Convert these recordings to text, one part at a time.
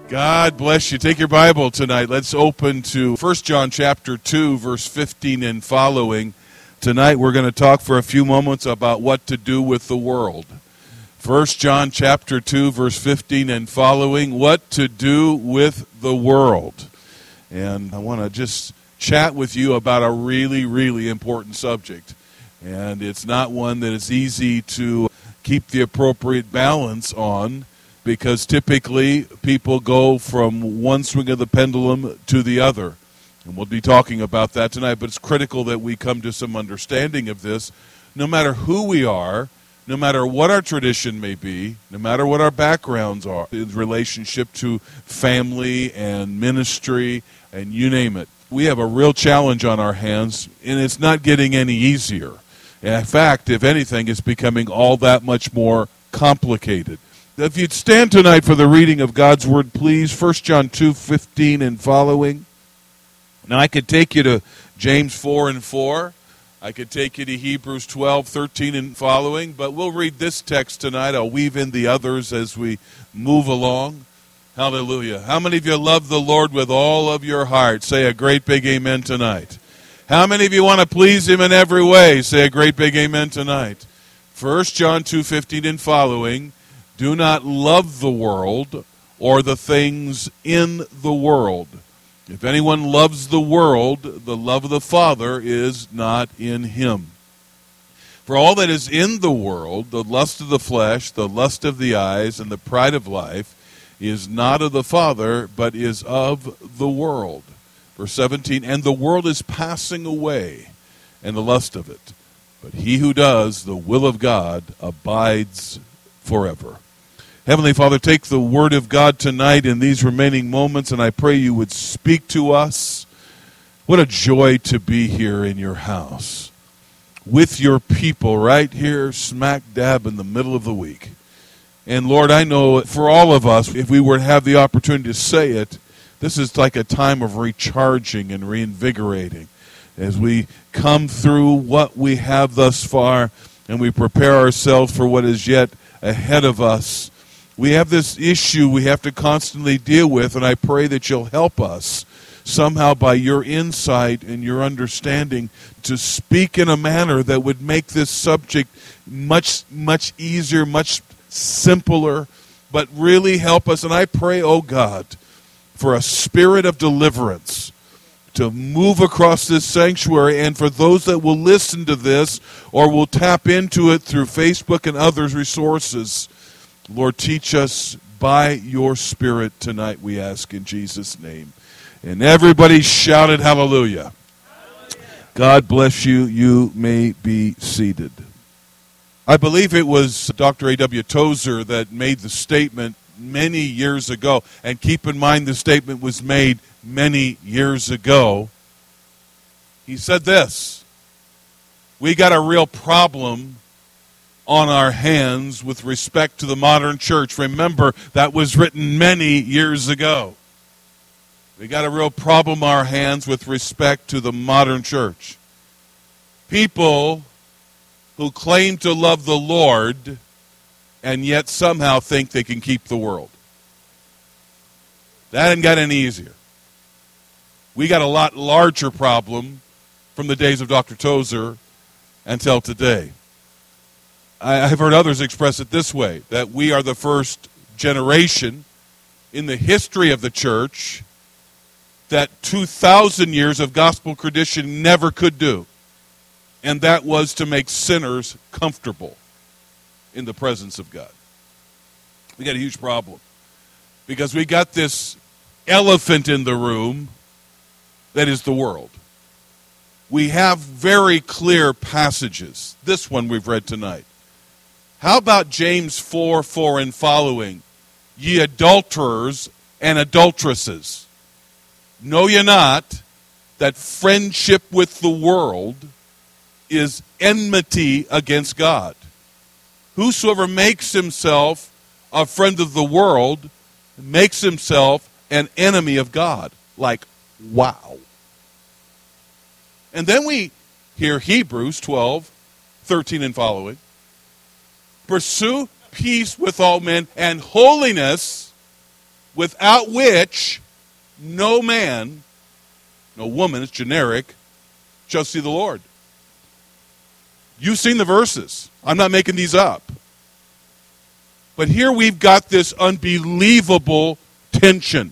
God bless you. Take your Bible tonight. Let's open to 1 John chapter 2, verse 15 and following. Tonight we're going to talk for a few moments about what to do with the world. 1 John chapter 2, verse 15 and following, what to do with the world. And I want to just chat with you about a really, really important subject. And it's not one that is easy to keep the appropriate balance on, because typically people go from one swing of the pendulum to the other. And we'll be talking about that tonight, but it's critical that we come to some understanding of this. No matter who we are, no matter what our tradition may be, no matter what our backgrounds are in relationship to family and ministry and you name it, we have a real challenge on our hands, and it's not getting any easier. In fact, if anything, it's becoming all that much more complicated. If you'd stand tonight for the reading of God's Word, please, 1 John 2:15 and following. Now, I could take you to James 4 and 4. I could take you to Hebrews 12:13 and following, but we'll read this text tonight. I'll weave in the others as we move along. Hallelujah. How many of you love the Lord with all of your heart? Say a great big amen tonight. How many of you want to please Him in every way? Say a great big amen tonight. 1 John 2:15 and following. Do not love the world or the things in the world. If anyone loves the world, the love of the Father is not in him. For all that is in the world, the lust of the flesh, the lust of the eyes, and the pride of life, is not of the Father, but is of the world. Verse 17, and the world is passing away, and the lust of it. But he who does the will of God abides forever. Heavenly Father, take the Word of God tonight in these remaining moments, and I pray you would speak to us. What a joy to be here in your house with your people right here smack dab in the middle of the week. And Lord, I know for all of us, if we were to have the opportunity to say it, this is like a time of recharging and reinvigorating as we come through what we have thus far and we prepare ourselves for what is yet ahead of us. We have this issue we have to constantly deal with, and I pray that you'll help us somehow by your insight and your understanding to speak in a manner that would make this subject much, much easier, much simpler, but really help us. And I pray, oh God, for a spirit of deliverance to move across this sanctuary, and for those that will listen to this or will tap into it through Facebook and other resources. Lord, teach us by your Spirit tonight, we ask in Jesus' name. And everybody shouted hallelujah. God bless you. You may be seated. I believe it was Dr. A.W. Tozer that made the statement many years ago. And keep in mind the statement was made many years ago. He said this: we got a real problem on our hands with respect to the modern church. Remember, that was written many years ago. We got a real problem on our hands with respect to the modern church. People who claim to love the Lord and yet somehow think they can keep the world. That ain't got any easier. We got a lot larger problem from the days of Dr. Tozer until today. I've heard others express it this way, that we are the first generation in the history of the church that 2,000 years of gospel tradition never could do. And that was to make sinners comfortable in the presence of God. We got a huge problem because we got this elephant in the room that is the world. We have very clear passages. This one we've read tonight. How about James 4:4 and following? Ye adulterers and adulteresses, know ye not that friendship with the world is enmity against God? Whosoever makes himself a friend of the world makes himself an enemy of God. Like, wow. And then we hear Hebrews 12:13 and following. Pursue peace with all men and holiness, without which no man, no woman, it's generic, shall see the Lord. You've seen the verses. I'm not making these up. But here we've got this unbelievable tension.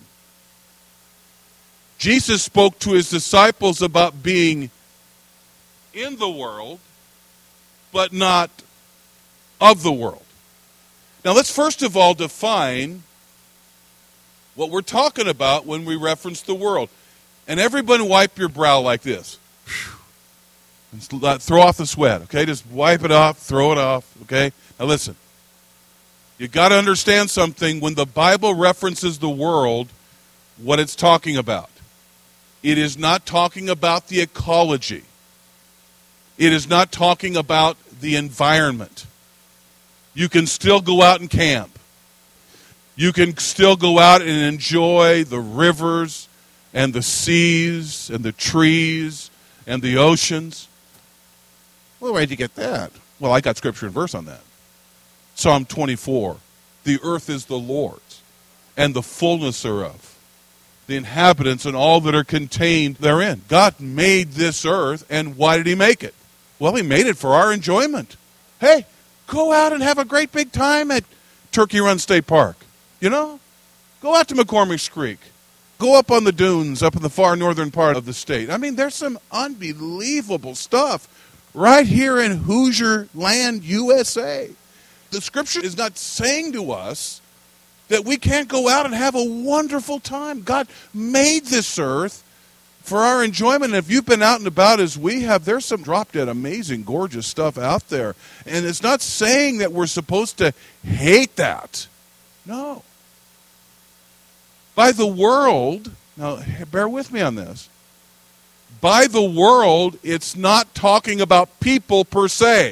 Jesus spoke to his disciples about being in the world, but not of the world. Now let's first of all define what we're talking about when we reference the world. And everyone wipe your brow like this. Throw off the sweat, okay? Just wipe it off, throw it off, okay? Now listen. You've got to understand something. When the Bible references the world, what it's talking about. It is not talking about the ecology. It is not talking about the environment. You can still go out and camp. You can still go out and enjoy the rivers and the seas and the trees and the oceans. Well, where'd you get that? Well, I got scripture and verse on that. Psalm 24, the earth is the Lord's, and the fullness thereof, the inhabitants and all that are contained therein. God made this earth, and why did he make it? Well, he made it for our enjoyment. Hey, go out and have a great big time at Turkey Run State Park. You know? Go out to McCormick's Creek. Go up on the dunes up in the far northern part of the state. I mean, there's some unbelievable stuff right here in Hoosier Land, USA. The scripture is not saying to us that we can't go out and have a wonderful time. God made this earth for our enjoyment. And if you've been out and about as we have, there's some drop-dead, amazing, gorgeous stuff out there. And it's not saying that we're supposed to hate that. No. By the world, now bear with me on this. By the world, it's not talking about people per se.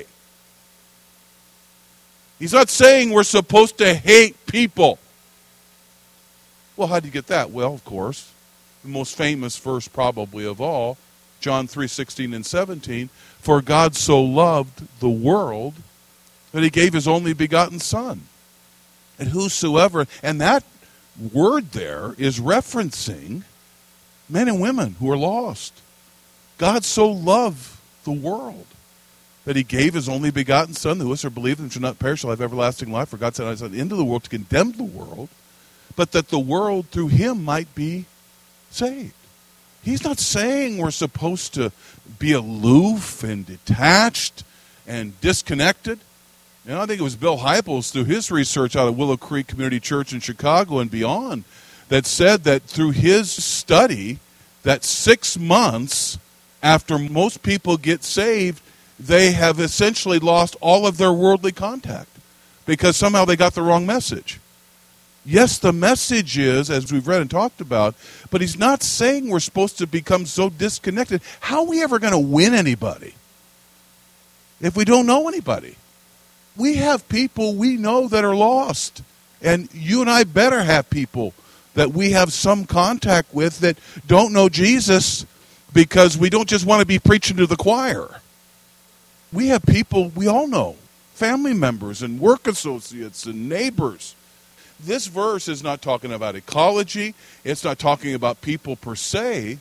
He's not saying we're supposed to hate people. Well, how do you get that? Well, of course, the most famous verse probably of all, John 3:16 and 17, for God so loved the world that he gave his only begotten Son. And whosoever, and that word there is referencing men and women who are lost. God so loved the world that he gave his only begotten Son, that whosoever believeth him shall not perish, shall have everlasting life. For God sent his Son into the world to condemn the world, but that the world through him might be saved. He's not saying we're supposed to be aloof and detached and disconnected. You know, I think it was Bill Heipels, through his research out of Willow Creek Community Church in Chicago and beyond, that said that through his study, that 6 months after most people get saved, they have essentially lost all of their worldly contact because somehow they got the wrong message. Yes, the message is, as we've read and talked about, but he's not saying we're supposed to become so disconnected. How are we ever going to win anybody if we don't know anybody? We have people we know that are lost, and you and I better have people that we have some contact with that don't know Jesus, because we don't just want to be preaching to the choir. We have people we all know, family members and work associates and neighbors. This verse is not talking about ecology. It's not talking about people per se.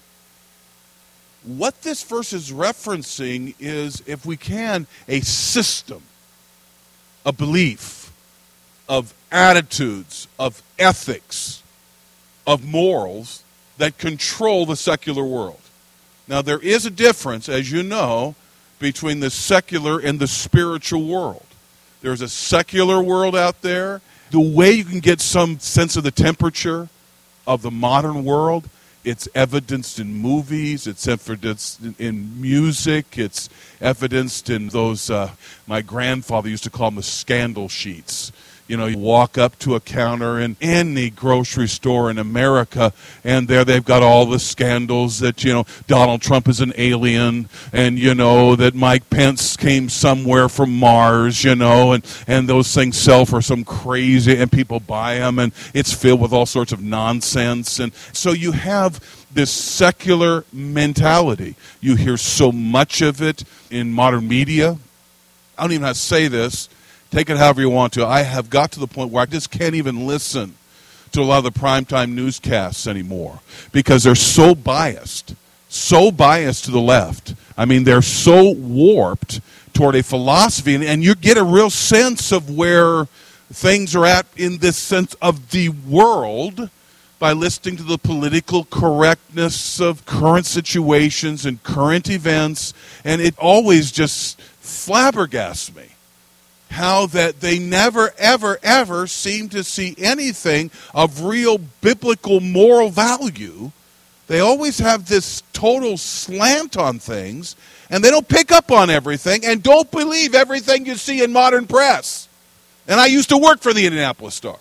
What this verse is referencing is, if we can, a system, a belief, of attitudes, of ethics, of morals that control the secular world. Now, there is a difference, as you know, between the secular and the spiritual world. There's a secular world out there. The way you can get some sense of the temperature of the modern world, it's evidenced in movies, it's evidenced in music, it's evidenced in those, my grandfather used to call them the scandal sheets. You know, you walk up to a counter in any grocery store in America, and there they've got all the scandals that, you know, Donald Trump is an alien, and, you know, that Mike Pence came somewhere from Mars, you know, and those things sell for some crazy, and people buy them, and it's filled with all sorts of nonsense. And so you have this secular mentality. You hear so much of it in modern media. I don't even know how to say this. Take it however you want to. I have got to the point where I just can't even listen to a lot of the primetime newscasts anymore because they're so biased to the left. I mean, they're so warped toward a philosophy, and you get a real sense of where things are at in this sense of the world by listening to the political correctness of current situations and current events, and it always just flabbergasts me how that they never, ever, ever seem to see anything of real biblical moral value. They always have this total slant on things, and they don't pick up on everything, and don't believe everything you see in modern press. And I used to work for the Indianapolis Star.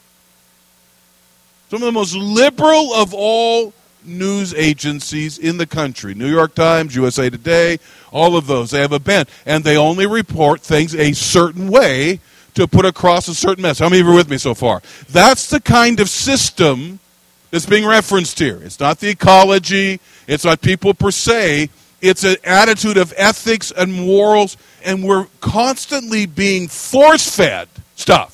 Some of the most liberal of all news agencies in the country, New York Times, USA Today, all of those, they have a bent, and they only report things a certain way to put across a certain message. How many of you are with me so far? That's the kind of system that's being referenced here. It's not the ecology, it's not people per se, it's an attitude of ethics and morals, and we're constantly being force-fed stuff.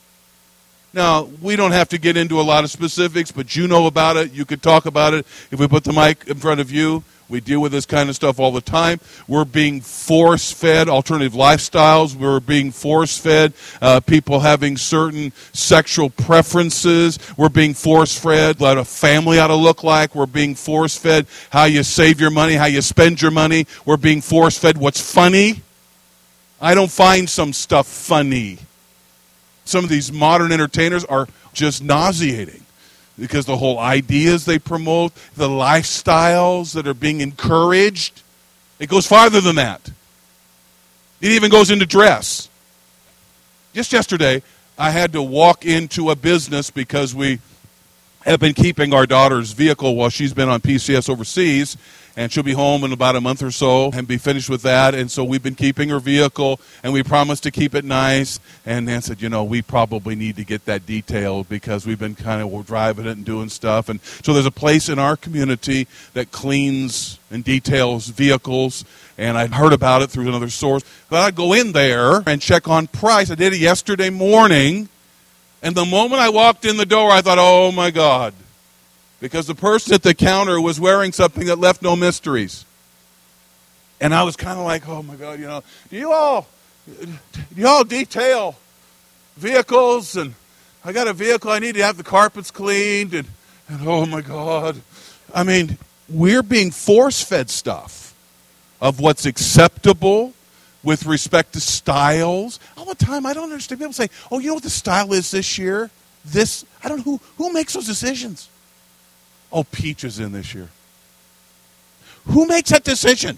Now, we don't have to get into a lot of specifics, but you know about it. You could talk about it. If we put the mic in front of you, we deal with this kind of stuff all the time. We're being force-fed alternative lifestyles. We're being force-fed people having certain sexual preferences. We're being force-fed what a family ought to look like. We're being force-fed how you save your money, how you spend your money. We're being force-fed what's funny. I don't find some stuff funny. Some of these modern entertainers are just nauseating because the whole ideas they promote, the lifestyles that are being encouraged, it goes farther than that. It even goes into dress. Just yesterday, I had to walk into a business because we have been keeping our daughter's vehicle while she's been on PCS overseas, and she'll be home in about a month or so and be finished with that. And so we've been keeping her vehicle, and we promised to keep it nice. And Nan said, we probably need to get that detailed because we've been kind of driving it and doing stuff. And so there's a place in our community that cleans and details vehicles, and I heard about it through another source. But I'd go in there and check on price. I did it yesterday morning, and the moment I walked in the door, I thought, oh, my God. Because the person at the counter was wearing something that left no mysteries. And I was kind of like, oh my God, do you all detail vehicles? And I got a vehicle, I need to have the carpets cleaned. And oh my God. I mean, we're being force-fed stuff of what's acceptable with respect to styles. All the time, I don't understand. People say, oh, you know what the style is this year? I don't know, who makes those decisions? Oh, peach is in this year. Who makes that decision?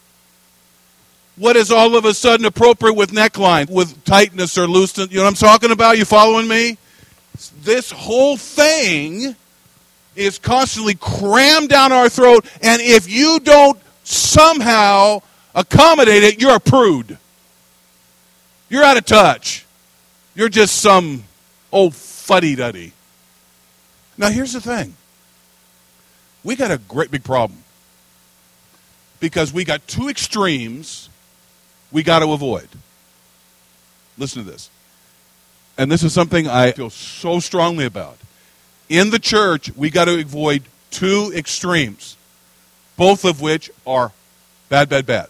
What is all of a sudden appropriate with neckline, with tightness or looseness? You know what I'm talking about? You following me? This whole thing is constantly crammed down our throat, and if you don't somehow accommodate it, you're a prude. You're out of touch. You're just some old fuddy-duddy. Now, here's the thing. We got a great big problem because we got two extremes we got to avoid. Listen to this. And this is something I feel so strongly about. In the church, we got to avoid two extremes, both of which are bad, bad, bad.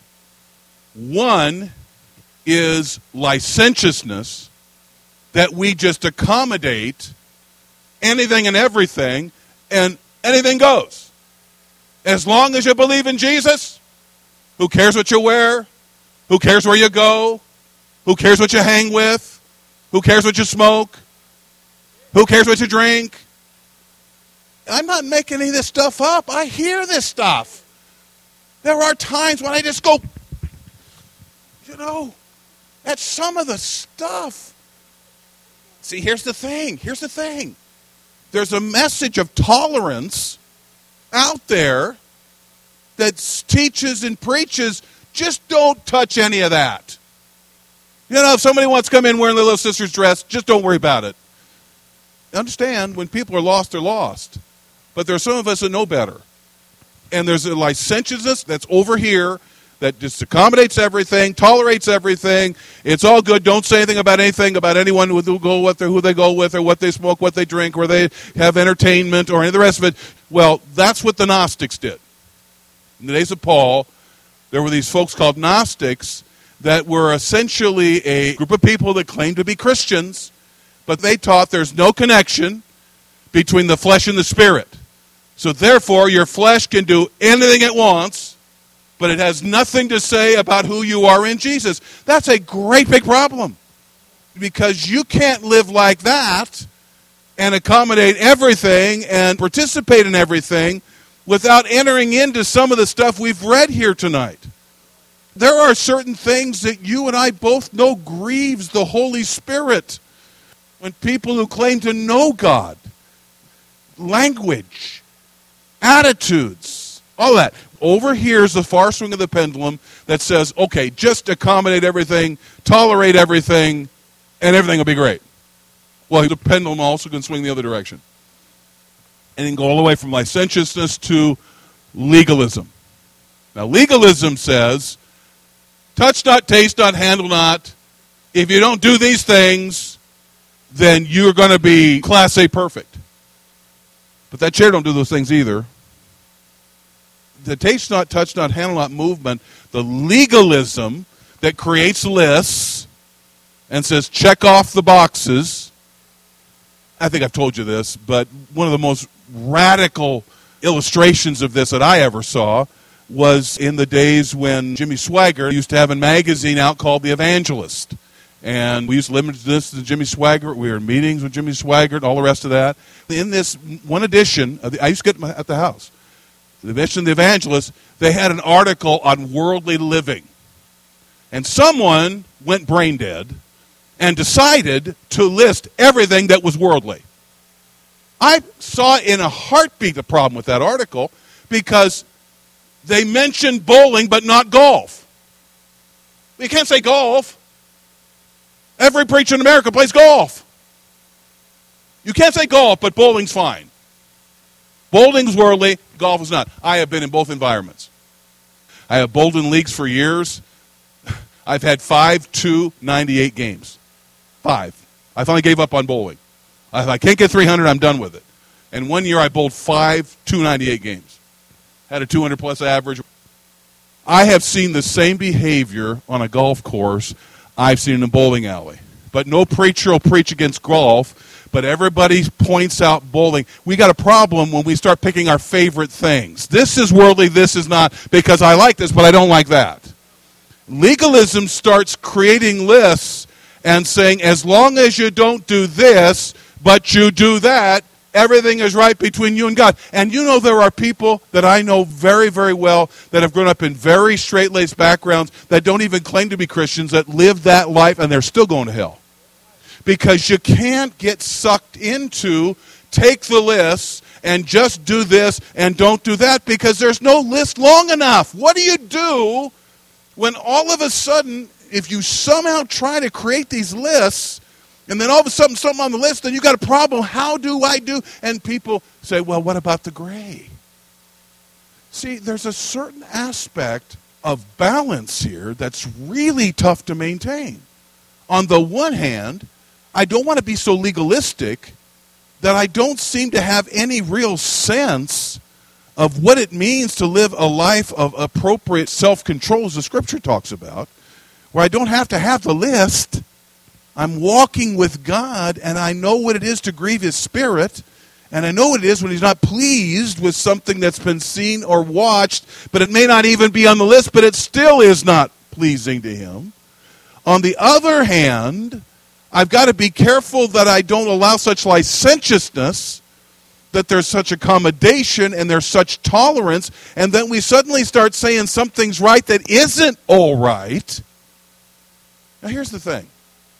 One is licentiousness, that we just accommodate anything and everything, and anything goes. As long as you believe in Jesus, who cares what you wear? Who cares where you go? Who cares what you hang with? Who cares what you smoke? Who cares what you drink? I'm not making any of this stuff up. I hear this stuff. There are times when I just go, at some of the stuff. See, here's the thing. There's a message of tolerance out there that teaches and preaches, just don't touch any of that. If somebody wants to come in wearing their little sister's dress, just don't worry about it. Understand, when people are lost, they're lost. But there's some of us that know better. And there's a licentiousness that's over here that just accommodates everything, tolerates everything. It's all good. Don't say anything about anyone who go with, or who they go with, or what they smoke, what they drink, or they have entertainment, or any of the rest of it. Well, that's what the Gnostics did. In the days of Paul, there were these folks called Gnostics that were essentially a group of people that claimed to be Christians, but they taught there's no connection between the flesh and the spirit. So therefore, your flesh can do anything it wants, but it has nothing to say about who you are in Jesus. That's a great big problem, because you can't live like that and accommodate everything and participate in everything without entering into some of the stuff we've read here tonight. There are certain things that you and I both know grieves the Holy Spirit when people who claim to know God, language, attitudes, all that. Over here is the far swing of the pendulum that says, okay, just accommodate everything, tolerate everything, and everything will be great. Well, the pendulum also can swing the other direction. And it can go all the way from licentiousness to legalism. Now, legalism says, touch not, taste not, handle not. If you don't do these things, then you're going to be class A perfect. But that chair don't do those things either. The taste not, touch not, handle not movement, the legalism that creates lists and says check off the boxes. I think I've told you this, but one of the most radical illustrations of this that I ever saw was in the days when Jimmy Swaggart used to have a magazine out called The Evangelist. And we used to limit this to Jimmy Swaggart. We were in meetings with Jimmy Swaggart, all the rest of that. In this one edition, I used to get at the house, the edition of The Evangelist, they had an article on worldly living. And someone went brain dead and decided to list everything that was worldly. I saw in a heartbeat the problem with that article, because they mentioned bowling but not golf. You can't say golf. Every preacher in America plays golf. You can't say golf, but bowling's fine. Bowling's worldly, golf is not. I have been in both environments. I have bowled in leagues for years. I've had 5 298 games. 5. I finally gave up on bowling. If I can't get 300, I'm done with it. And one year I bowled 5 298 games. Had a 200-plus average. I have seen the same behavior on a golf course I've seen in a bowling alley. But no preacher will preach against golf, but everybody points out bowling. We got a problem when we start picking our favorite things. This is worldly, this is not, because I like this, but I don't like that. Legalism starts creating lists and saying, as long as you don't do this, but you do that, everything is right between you and God. And you know, there are people that I know very, very well that have grown up in very straight-laced backgrounds that don't even claim to be Christians, that live that life, and they're still going to hell. Because you can't get sucked into, take the list, and just do this and don't do that, because there's no list long enough. What do you do when all of a sudden, if you somehow try to create these lists, and then all of a sudden something on the list, then you got a problem. How do I do? And people say, well, what about the gray? See, there's a certain aspect of balance here that's really tough to maintain. On the one hand, I don't want to be so legalistic that I don't seem to have any real sense of what it means to live a life of appropriate self-control, as the Scripture talks about, where I don't have to have the list. I'm walking with God, and I know what it is to grieve His Spirit, and I know what it is when He's not pleased with something that's been seen or watched, but it may not even be on the list, but it still is not pleasing to Him. On the other hand, I've got to be careful that I don't allow such licentiousness, that there's such accommodation and there's such tolerance, and then we suddenly start saying something's right that isn't all right. Now here's the thing.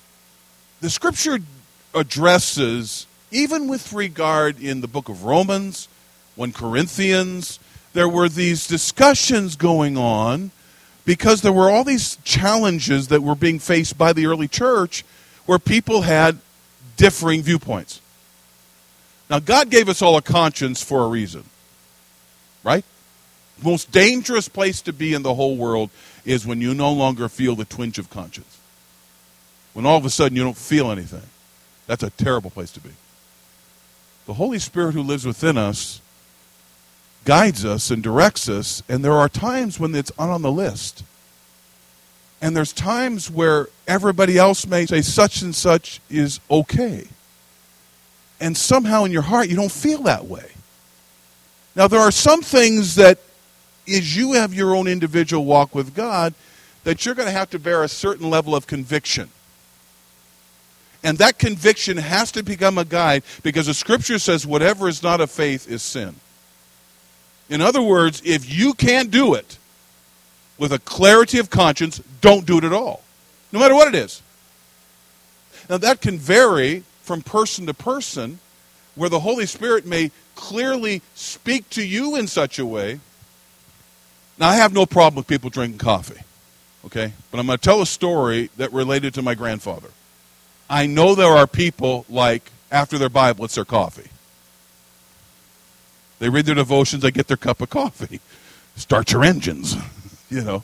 The Scripture addresses, even with regard in the book of Romans, 1 Corinthians, there were these discussions going on because there were all these challenges that were being faced by the early church where people had differing viewpoints. Now, God gave us all a conscience for a reason, right? most dangerous place to be in the whole world is when you no longer feel the twinge of conscience. When all of a sudden you don't feel anything. That's a terrible place to be. The Holy Spirit who lives within us guides us and directs us, and there are times when it's not on the list. And there's times where everybody else may say such and such is okay. And somehow in your heart you don't feel that way. Now there are some things that as you have your own individual walk with God, that you're going to have to bear a certain level of conviction. And that conviction has to become a guide because the Scripture says whatever is not of faith is sin. In other words, if you can't do it with a clarity of conscience, don't do it at all, no matter what it is. Now that can vary from person to person, where the Holy Spirit may clearly speak to you in such a way. Now, I have no problem with people drinking coffee, okay? But I'm going to tell a story that related to my grandfather. I know there are people like, after their Bible, it's their coffee. They read their devotions, they get their cup of coffee. Start your engines, you know.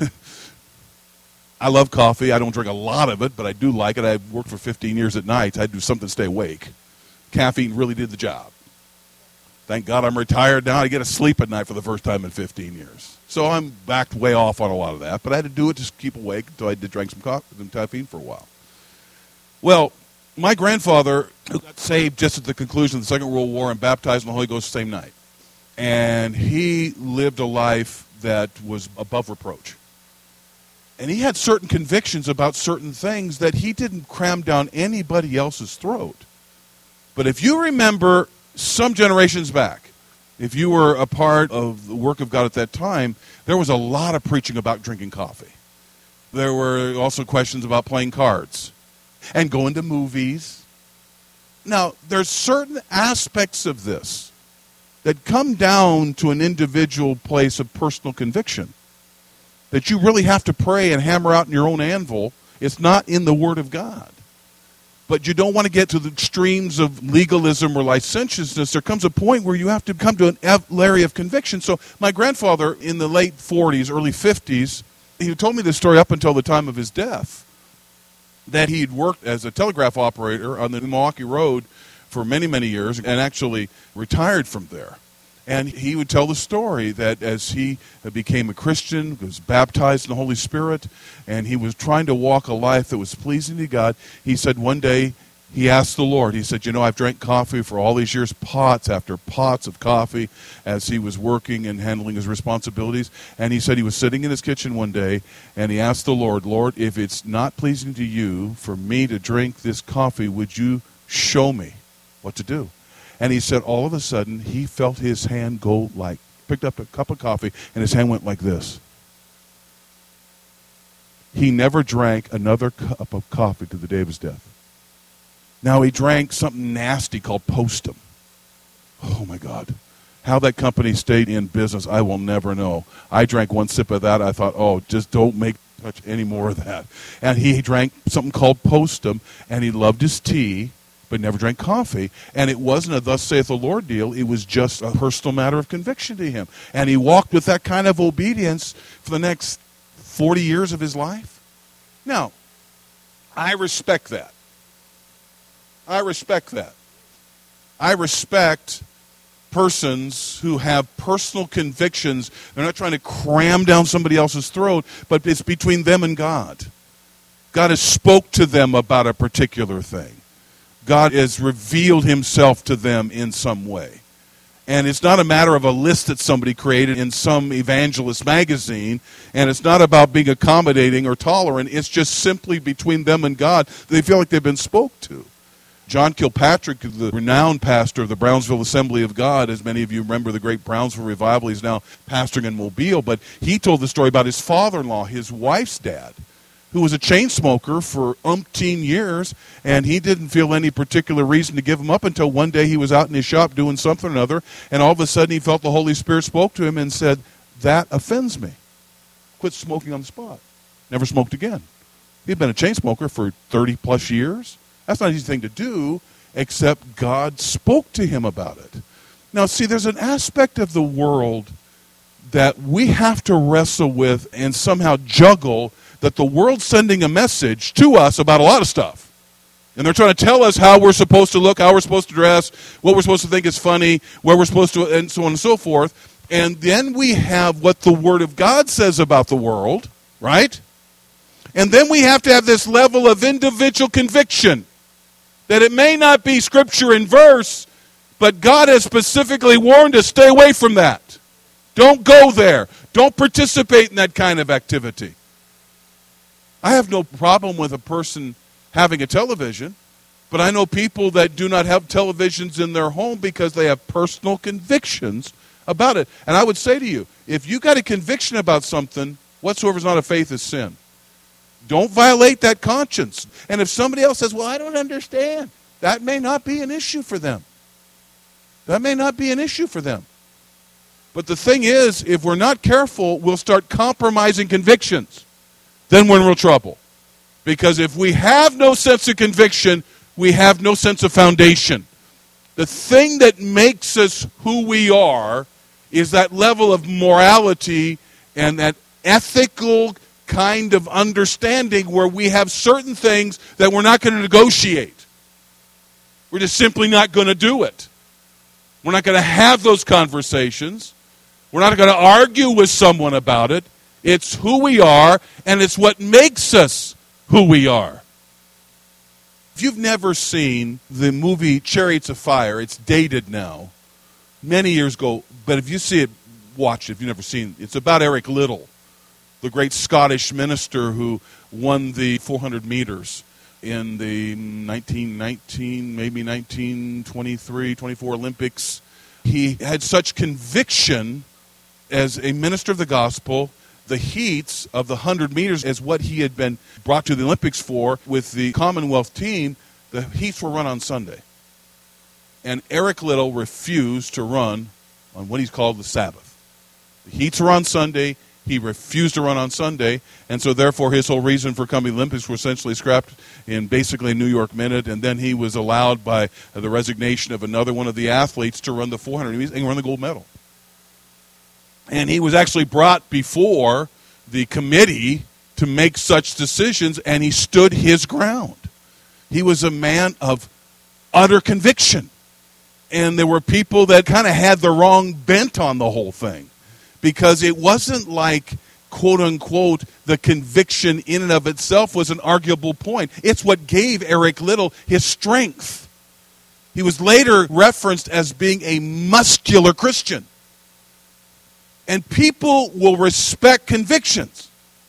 I love coffee. I don't drink a lot of it, but I do like it. I worked for 15 years at night. I had to do something to stay awake. Caffeine really did the job. Thank God I'm retired now. I get to sleep at night for the first time in 15 years. So I'm backed way off on a lot of that, but I had to do it to keep awake until I did drink some caffeine for a while. Well, my grandfather got saved just at the conclusion of the Second World War and baptized in the Holy Ghost the same night. And he lived a life that was above reproach. And he had certain convictions about certain things that he didn't cram down anybody else's throat. But if you remember some generations back, if you were a part of the work of God at that time, there was a lot of preaching about drinking coffee. There were also questions about playing cards and going to movies. Now, there's certain aspects of this that come down to an individual place of personal conviction that you really have to pray and hammer out in your own anvil. It's not in the Word of God. But you don't want to get to the extremes of legalism or licentiousness. There comes a point where you have to come to an area of conviction. So my grandfather in the late 40s, early 50s, he told me this story up until the time of his death, that he'd worked as a telegraph operator on the Milwaukee Road for many, many years and actually retired from there. And he would tell the story that as he became a Christian, was baptized in the Holy Spirit, and he was trying to walk a life that was pleasing to God, he said one day he asked the Lord, he said, you know, I've drank coffee for all these years, pots after pots of coffee, as he was working and handling his responsibilities. And he said he was sitting in his kitchen one day, and he asked the Lord, Lord, if it's not pleasing to you for me to drink this coffee, would you show me what to do? And he said all of a sudden he felt his hand go like, picked up a cup of coffee, and his hand went like this. He never drank another cup of coffee to the day of his death. Now he drank something nasty called Postum. Oh my God. How that company stayed in business, I will never know. I drank one sip of that. I thought, oh, just don't touch any more of that. And he drank something called Postum, and he loved his tea, but never drank coffee. And it wasn't a thus saith the Lord deal. It was just a personal matter of conviction to him. And he walked with that kind of obedience for the next 40 years of his life. Now, I respect that. I respect that. I respect persons who have personal convictions. They're not trying to cram down somebody else's throat, but it's between them and God. God has spoke to them about a particular thing. God has revealed himself to them in some way. And it's not a matter of a list that somebody created in some evangelist magazine, and it's not about being accommodating or tolerant. It's just simply between them and God. They feel like they've been spoke to. John Kilpatrick, the renowned pastor of the Brownsville Assembly of God, as many of you remember the great Brownsville revival, he's now pastoring in Mobile, but he told the story about his father-in-law, his wife's dad, who was a chain smoker for umpteen years, and he didn't feel any particular reason to give him up until one day he was out in his shop doing something or another, and all of a sudden he felt the Holy Spirit spoke to him and said, that offends me. Quit smoking on the spot. Never smoked again. He'd been a chain smoker for 30-plus years. That's not an easy thing to do, except God spoke to him about it. Now, see, there's an aspect of the world that we have to wrestle with and somehow juggle that the world's sending a message to us about a lot of stuff. And they're trying to tell us how we're supposed to look, how we're supposed to dress, what we're supposed to think is funny, where we're supposed to, and so on and so forth. And then we have what the Word of God says about the world, right? And then we have to have this level of individual conviction that it may not be scripture and verse, but God has specifically warned us, stay away from that. Don't go there. Don't participate in that kind of activity. I have no problem with a person having a television, but I know people that do not have televisions in their home because they have personal convictions about it. And I would say to you, if you got a conviction about something, whatsoever is not of faith is sin. Don't violate that conscience. And if somebody else says, well, I don't understand, that may not be an issue for them. That may not be an issue for them. But the thing is, if we're not careful, we'll start compromising convictions. Then we're in real trouble. Because if we have no sense of conviction, we have no sense of foundation. The thing that makes us who we are is that level of morality and that ethical kind of understanding where we have certain things that we're not going to negotiate. We're just simply not going to do it. We're not going to have those conversations. We're not going to argue with someone about it. It's who we are, and it's what makes us who we are. If you've never seen the movie Chariots of Fire, it's dated now, many years ago, but if you see it, watch it if you've never seen it. It's about Eric Liddell, the great Scottish minister who won the 400 meters in the 1919, maybe 1923, 24 Olympics. He had such conviction as a minister of the gospel. The heats of the 100 meters as what he had been brought to the Olympics for with the Commonwealth team, the heats were run on Sunday. And Eric Liddell refused to run on what he's called the Sabbath. The heats were on Sunday. He refused to run on Sunday. And so therefore his whole reason for coming to the Olympics was essentially scrapped in basically a New York minute. And then he was allowed by the resignation of another one of the athletes to run the 400 meters and run the gold medal. And he was actually brought before the committee to make such decisions, and he stood his ground. He was a man of utter conviction. And there were people that kind of had the wrong bent on the whole thing, because it wasn't like, quote unquote, the conviction in and of itself was an arguable point. It's what gave Eric Liddell his strength. He was later referenced as being a muscular Christian. And people will respect convictions.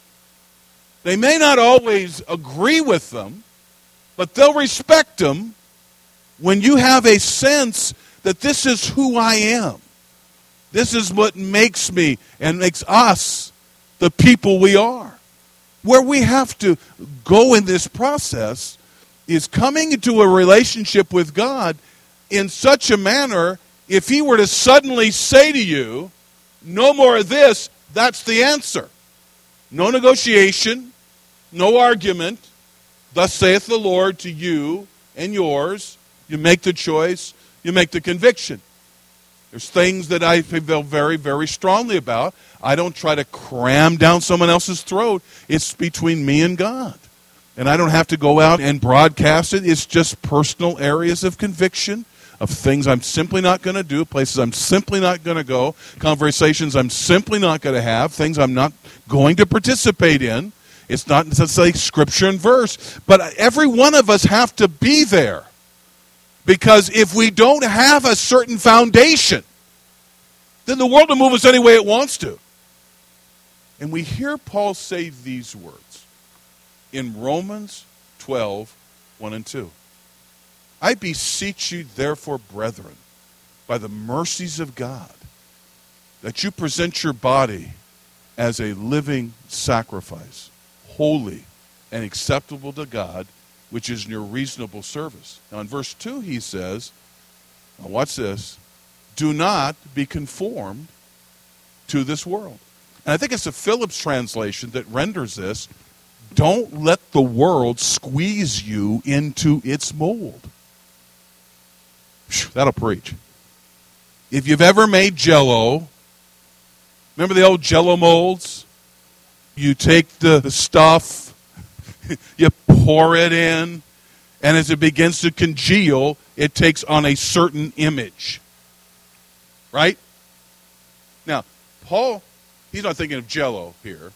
They may not always agree with them, but they'll respect them when you have a sense that this is who I am. This is what makes me and makes us the people we are. Where we have to go in this process is coming into a relationship with God in such a manner, if He were to suddenly say to you, no more of this, that's the answer. No negotiation, no argument. Thus saith the Lord to you and yours. You make the choice, you make the conviction. There's things that I feel very, very strongly about. I don't try to cram down someone else's throat. It's between me and God. And I don't have to go out and broadcast it. It's just personal areas of conviction, of things I'm simply not going to do, places I'm simply not going to go, conversations I'm simply not going to have, things I'm not going to participate in. It's not necessarily scripture and verse, but every one of us have to be there. Because if we don't have a certain foundation, then the world will move us any way it wants to. And we hear Paul say these words in Romans 12, 1 and 2. I beseech you, therefore, brethren, by the mercies of God, that you present your body as a living sacrifice, holy and acceptable to God, which is your reasonable service. Now in verse 2 he says, now watch this, do not be conformed to this world. And I think it's the Phillips translation that renders this, don't let the world squeeze you into its mold. That'll preach. If you've ever made Jell-O, Remember the old Jell-O molds? You take the stuff, you pour it in, and as it begins to congeal, it takes on a certain image. Right? Now, Paul, he's not thinking of Jell-O here.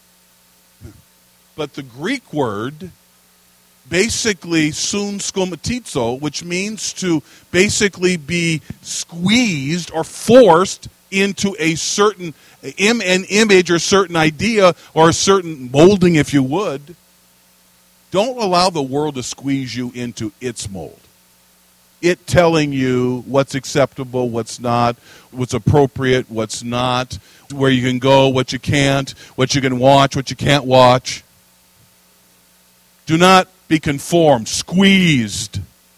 But the Greek word, basically sun skomatizo, which means to basically be squeezed or forced into a certain an image or certain idea or a certain molding, if you would. Don't allow the world to squeeze you into its mold. It telling you what's acceptable, what's not, what's appropriate, what's not, where you can go, what you can't, what you can watch, what you can't watch. Do not be conformed, squeezed,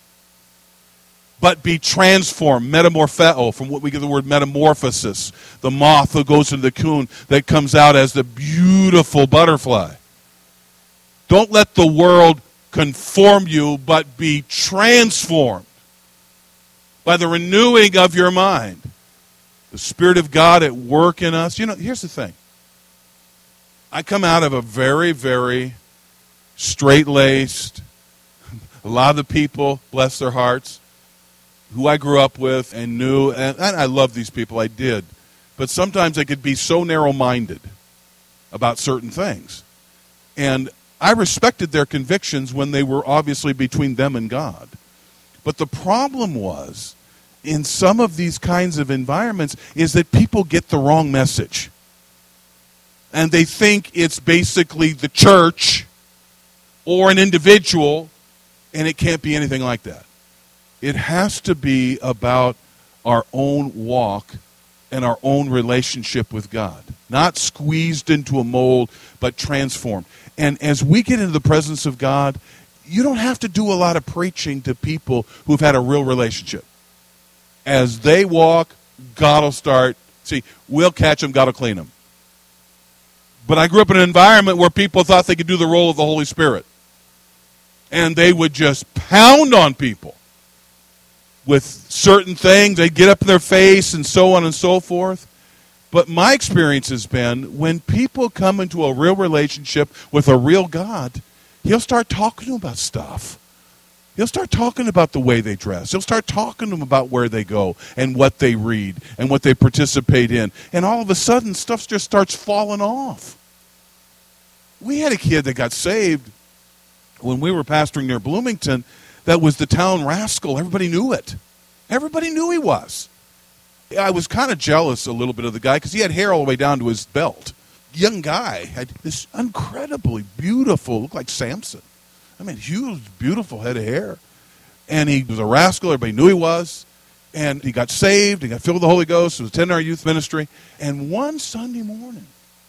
but be transformed, metamorpheo, from what we get the word metamorphosis, the moth who goes into the cocoon that comes out as the beautiful butterfly. Don't let the world conform you, but be transformed by the renewing of your mind. The Spirit of God at work in us. You know, here's the thing. I come out of a very, very straight-laced, a lot of the people, bless their hearts, who I grew up with and knew, and I love these people, I did. But sometimes I could be so narrow-minded about certain things. And I respected their convictions when they were obviously between them and God. But the problem was, in some of these kinds of environments, is that people get the wrong message. And they think it's basically the church or an individual, and it can't be anything like that. It has to be about our own walk and our own relationship with God. Not squeezed into a mold, but transformed. And as we get into the presence of God, you don't have to do a lot of preaching to people who've had a real relationship. As they walk, God will start. See, we'll catch them, God will clean them. But I grew up in an environment where people thought they could do the role of the Holy Spirit. And they would just pound on people with certain things. They'd get up in their face and so on and so forth. But my experience has been when people come into a real relationship with a real God, He'll start talking to them about stuff. He'll start talking about the way they dress. He'll start talking to them about where they go and what they read and what they participate in. And all of a sudden, stuff just starts falling off. We had a kid that got saved when we were pastoring near Bloomington that was the town rascal. Everybody knew it. Everybody knew he was. I was kind of jealous a little bit of the guy because he had hair all the way down to his belt. Young guy had this incredibly beautiful, looked like Samson. I mean, huge, beautiful head of hair. And he was a rascal. Everybody knew he was. And he got saved. He got filled with the Holy Ghost. He was attending our youth ministry. And one Sunday morning,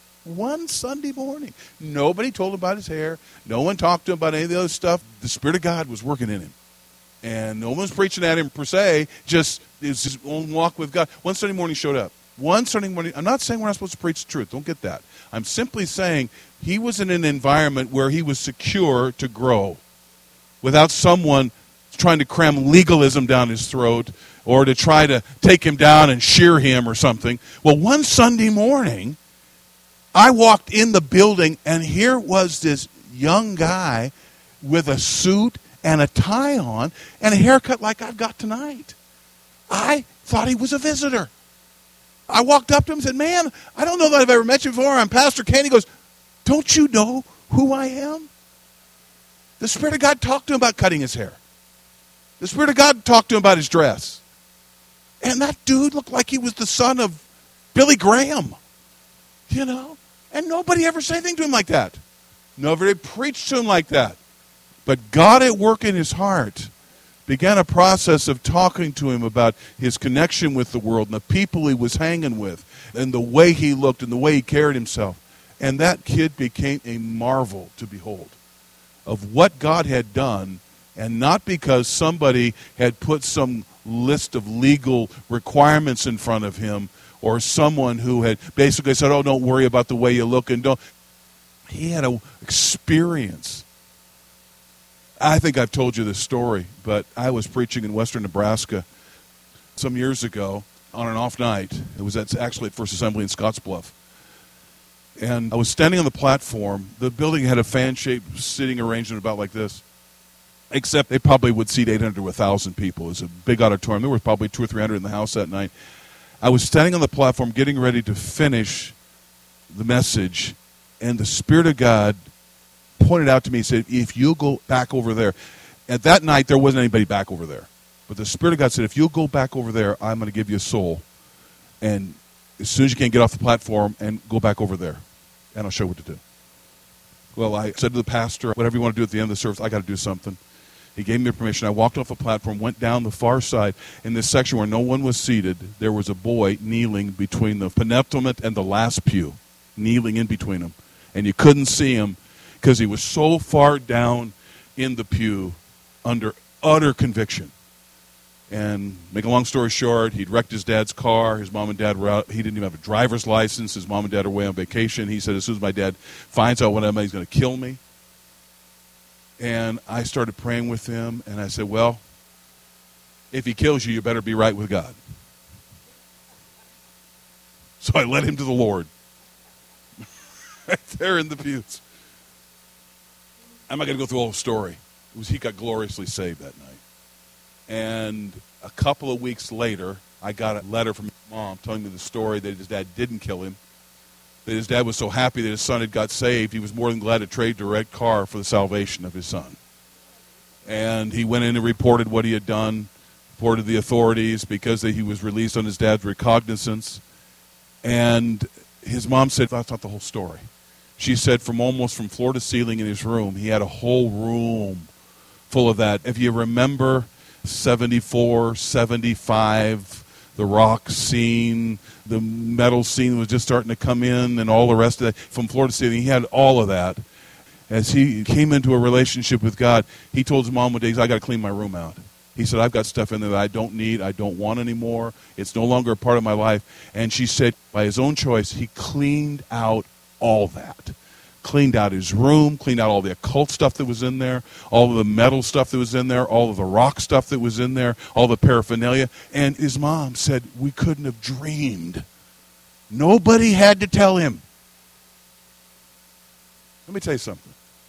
nobody told him about his hair. No one talked to him about any of the other stuff. The Spirit of God was working in him. And no one was preaching at him per se. Just it was his own walk with God. One Sunday morning he showed up. One Sunday morning. I'm not saying we're not supposed to preach the truth. Don't get that. I'm simply saying he was in an environment where he was secure to grow without someone trying to cram legalism down his throat or to try to take him down and shear him or something. Well, one Sunday morning, I walked in the building, and here was this young guy with a suit and a tie on and a haircut like I've got tonight. I thought he was a visitor. I walked up to him and said, "Man, I don't know that I've ever met you before. I'm Pastor Ken." He goes, "Don't you know who I am?" The Spirit of God talked to him about cutting his hair. The Spirit of God talked to him about his dress. And that dude looked like he was the son of Billy Graham. You know? And nobody ever said anything to him like that. Nobody preached to him like that. But God at work in his heart began a process of talking to him about his connection with the world and the people he was hanging with and the way he looked and the way he carried himself. And that kid became a marvel to behold of what God had done, and not because somebody had put some list of legal requirements in front of him or someone who had basically said, "Oh, don't worry about the way you look," and don't. He had an experience. I think I've told you this story, but I was preaching in western Nebraska some years ago on an off night. It was actually at First Assembly in Scottsbluff. And I was standing on the platform. The building had a fan-shaped sitting arrangement about like this, except they probably would seat 800 to 1,000 people. It was a big auditorium. There were probably 200 or 300 in the house that night. I was standing on the platform getting ready to finish the message, and the Spirit of God pointed out to me and said, if you'll go back over there. At that night, there wasn't anybody back over there. But the Spirit of God said, if you'll go back over there, I'm going to give you a soul. And as soon as you can, get off the platform and go back over there. And I'll show you what to do. Well, I said to the pastor, whatever you want to do at the end of the service, I got to do something. He gave me permission. I walked off the platform, went down the far side. In this section where no one was seated, there was a boy kneeling between the penultimate and the last pew, kneeling in between them. And you couldn't see him because he was so far down in the pew under utter conviction. And make a long story short, he'd wrecked his dad's car. His mom and dad were out. He didn't even have a driver's license. His mom and dad were away on vacation. He said, as soon as my dad finds out what I'm, he's going to kill me. And I started praying with him, and I said, well, if he kills you, you better be right with God. So I led him to the Lord. Right there in the pews. I'm not going to go through the whole story. He got gloriously saved that night. And a couple of weeks later, I got a letter from his mom telling me the story that his dad didn't kill him. That his dad was so happy that his son had got saved, he was more than glad to trade the red car for the salvation of his son. And he went in and reported what he had done, reported the authorities because he was released on his dad's recognizance. And his mom said, that's not the whole story. She said from floor to ceiling in his room, he had a whole room full of that. If you remember 74, 75, the rock scene, the metal scene was just starting to come in and all the rest of that. From floor to ceiling, he had all of that. As he came into a relationship with God, he told his mom one day, I got to clean my room out. He said, I've got stuff in there that I don't need, I don't want anymore. It's no longer a part of my life. And she said, by his own choice, he cleaned out all that. Cleaned out his room, cleaned out all the occult stuff that was in there, all of the metal stuff that was in there, all of the rock stuff that was in there, all the paraphernalia. And his mom said, we couldn't have dreamed. Nobody had to tell him. Let me tell you something.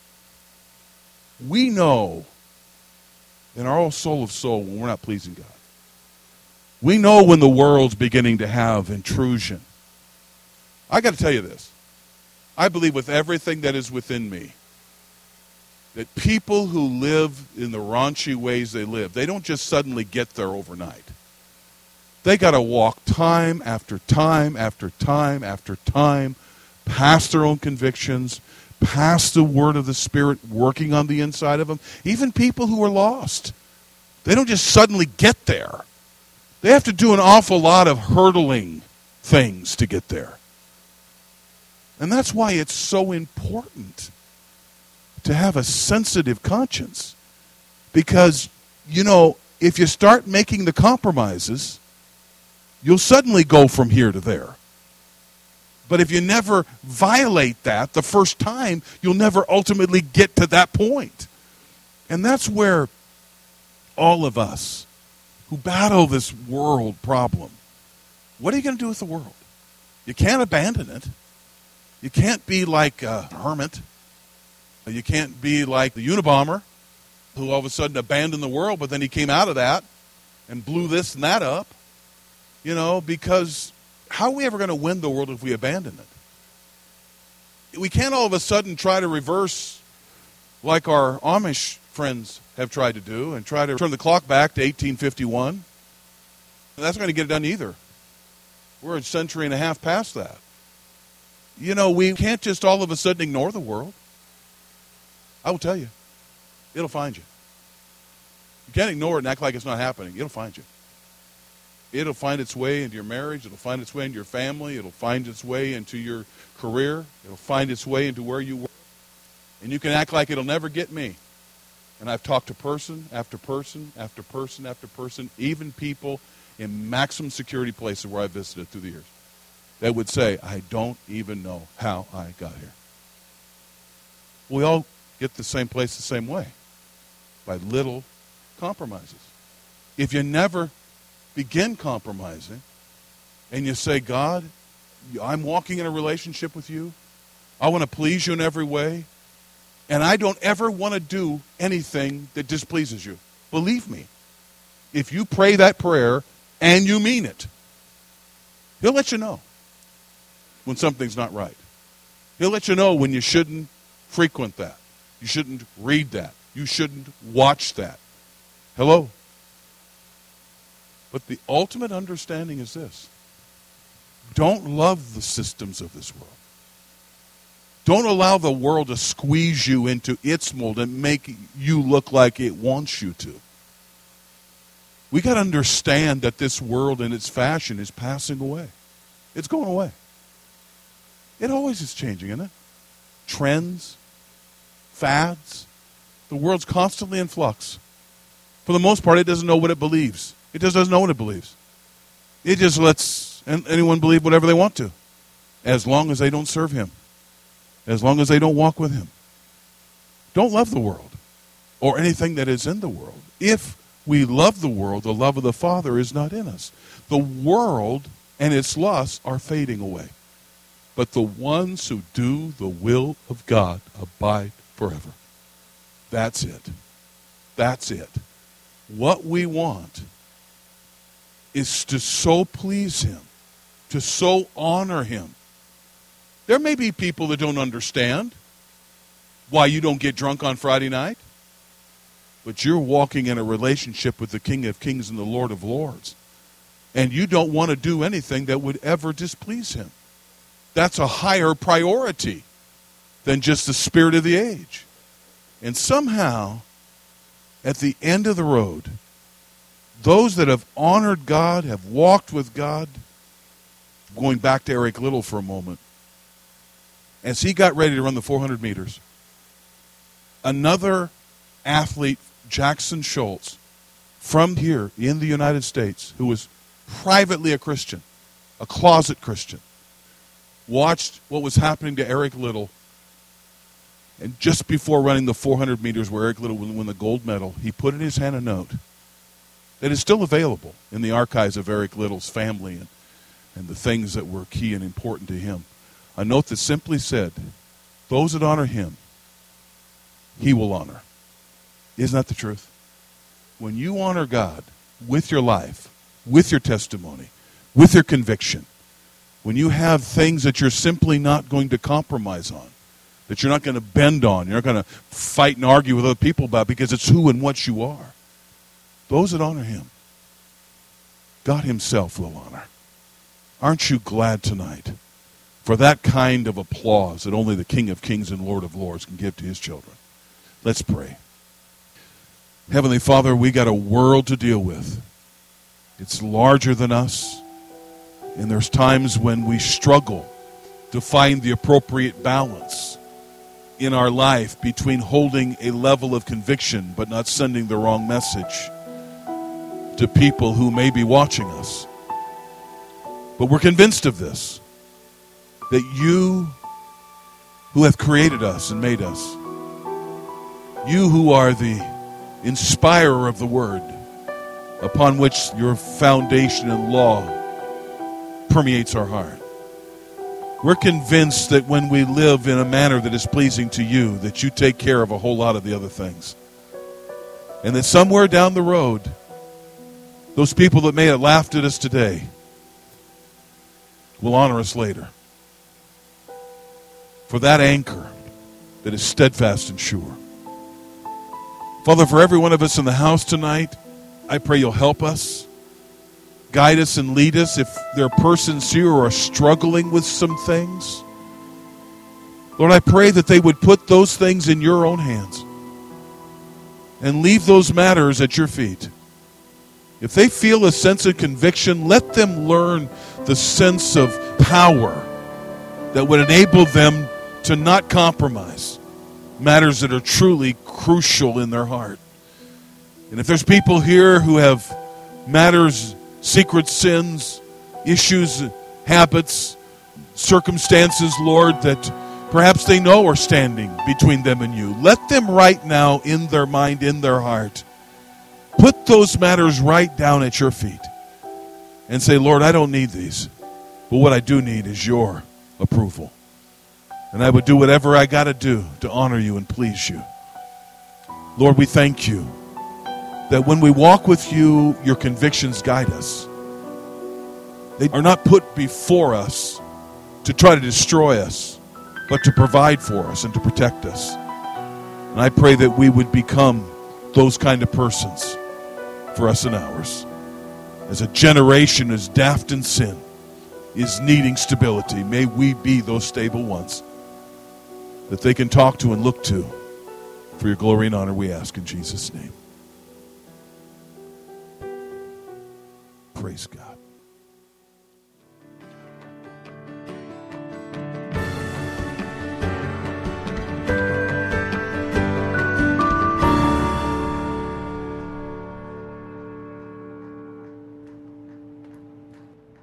We know in our soul of soul when we're not pleasing God. We know when the world's beginning to have intrusion. I got to tell you this. I believe with everything that is within me that people who live in the raunchy ways they live, they don't just suddenly get there overnight. They got to walk time after time after time after time past their own convictions, past the word of the Spirit working on the inside of them. Even people who are lost, they don't just suddenly get there. They have to do an awful lot of hurdling things to get there. And that's why it's so important to have a sensitive conscience. Because, if you start making the compromises, you'll suddenly go from here to there. But if you never violate that the first time, you'll never ultimately get to that point. And that's where all of us who battle this world problem, what are you going to do with the world? You can't abandon it. You can't be like a hermit. You can't be like the Unabomber, who all of a sudden abandoned the world, but then he came out of that and blew this and that up. Because how are we ever going to win the world if we abandon it? We can't all of a sudden try to reverse like our Amish friends have tried to do and try to turn the clock back to 1851. That's not going to get it done either. We're a century and a half past that. We can't just all of a sudden ignore the world. I will tell you, it'll find you. You can't ignore it and act like it's not happening. It'll find you. It'll find its way into your marriage. It'll find its way into your family. It'll find its way into your career. It'll find its way into where you work. And you can act like it'll never get me. And I've talked to person after person after person after person, even people in maximum security places where I visited through the years, that would say, I don't even know how I got here. We all get the same place the same way, by little compromises. If you never begin compromising, and you say, God, I'm walking in a relationship with you, I want to please you in every way. And I don't ever want to do anything that displeases you. Believe me, if you pray that prayer and you mean it, He'll let you know when something's not right. He'll let you know when you shouldn't frequent that. You shouldn't read that. You shouldn't watch that. Hello? But the ultimate understanding is this. Don't love the systems of this world. Don't allow the world to squeeze you into its mold and make you look like it wants you to. We got to understand that this world and its fashion is passing away. It's going away. It always is changing, isn't it? Trends, fads. The world's constantly in flux. For the most part, it doesn't know what it believes. It just doesn't know what it believes. It just lets anyone believe whatever they want to, as long as they don't serve Him, as long as they don't walk with Him. Don't love the world or anything that is in the world. If we love the world, the love of the Father is not in us. The world and its lusts are fading away. But the ones who do the will of God abide forever. That's it. That's it. What we want is to so please Him, to so honor Him. There may be people that don't understand why you don't get drunk on Friday night, but you're walking in a relationship with the King of Kings and the Lord of Lords, and you don't want to do anything that would ever displease Him. That's a higher priority than just the spirit of the age. And somehow, at the end of the road, those that have honored God, have walked with God, going back to Eric Little for a moment, as he got ready to run the 400 meters, another athlete, Jackson Schultz, from here in the United States, who was privately a Christian, a closet Christian, watched what was happening to Eric Little. And just before running the 400 meters where Eric Little won the gold medal, he put in his hand a note that is still available in the archives of Eric Little's family and the things that were key and important to him. A note that simply said, those that honor Him, He will honor. Isn't that the truth? When you honor God with your life, with your testimony, with your conviction, when you have things that you're simply not going to compromise on, that you're not going to bend on, you're not going to fight and argue with other people about because it's who and what you are, those that honor Him, God Himself will honor. Aren't you glad tonight for that kind of applause that only the King of Kings and Lord of Lords can give to His children? Let's pray. Heavenly Father, we got a world to deal with. It's larger than us, and there's times when we struggle to find the appropriate balance in our life between holding a level of conviction but not sending the wrong message to people who may be watching us. But we're convinced of this, that You who have created us and made us, You who are the inspirer of the Word, upon which Your foundation and law permeates our heart. We're convinced that when we live in a manner that is pleasing to You, that You take care of a whole lot of the other things. And that somewhere down the road, those people that may have laughed at us today will honor us later. For that anchor that is steadfast and sure. Father, for every one of us in the house tonight, I pray You'll help us, guide us and lead us. If there are persons here who are struggling with some things, Lord, I pray that they would put those things in Your own hands and leave those matters at Your feet. If they feel a sense of conviction, let them learn the sense of power that would enable them to not compromise matters that are truly crucial in their heart. And if there's people here who have matters, secret sins, issues, habits, circumstances, Lord, that perhaps they know are standing between them and You, let them right now in their mind, in their heart, put those matters right down at Your feet and say, Lord, I don't need these, but what I do need is Your approval. And I would do whatever I got to do to honor you and please you. Lord, we thank you that when we walk with you, your convictions guide us. They are not put before us to try to destroy us, but to provide for us and to protect us. And I pray that we would become those kind of persons for us and ours. As a generation is daft in sin, is needing stability, may we be those stable ones that they can talk to and look to. For your glory and honor, we ask in Jesus' name. Praise God.